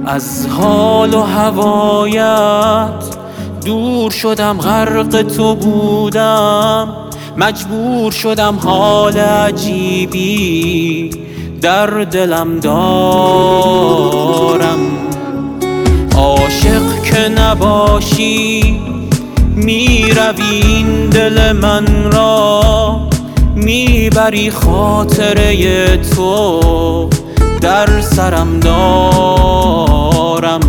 از حال و هوایت دور شدم، غرق تو بودم، مجبور شدم حال عجیبی در دلم دارم. عاشق که نباشی میروی این دل من را، میبری خاطره تو در سرم دارم.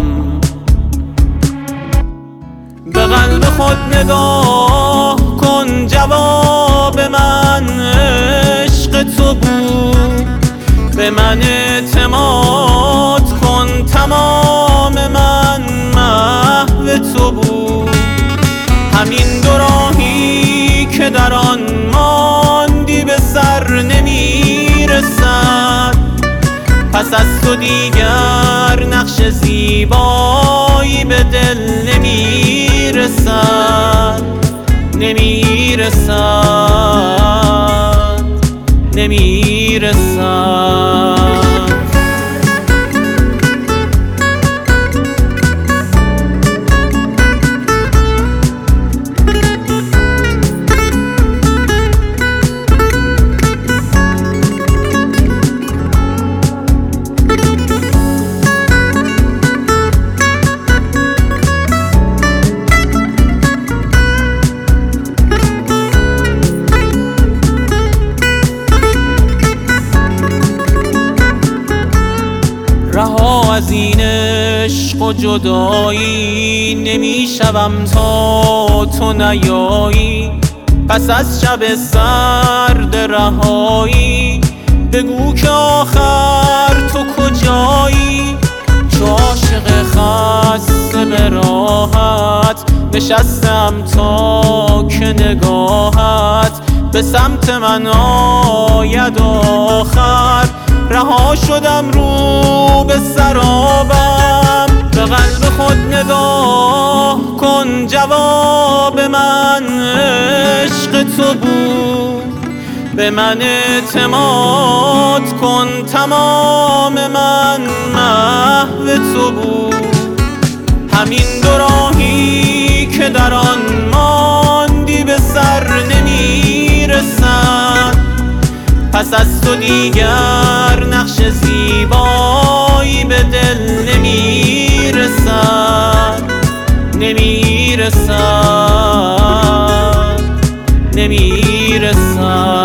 به قلب خود نگاه کن، جواب من عشق تو بود. به من اعتماد کن، تمام من محو تو بود. همین دو راهی که در آن ماندی به سر نمیرسد. پس از تو دیگر نقش زیبایی به دل نمیرسد، نمیرسد، نمیرسد. رها از این عشق و جدایی نمیشوم تا تو نیایی. پس از شب سرد رهایی بگو که آخر تو کجایی. چو عاشق خسته به راحت نشستم تا که نگاهت به سمت من آید آخر. رها شدم رو به سرابم، به قلب خود نگاه کن، جواب من عشق تو بود. به من اعتماد کن، تمام من محو تو بود. همین دو راهی که در آن ماندی به سر نمیرسد. پس از تو دیگر نقش زیبایی به دل نمیرسد، نمیرسد، نمیرسد.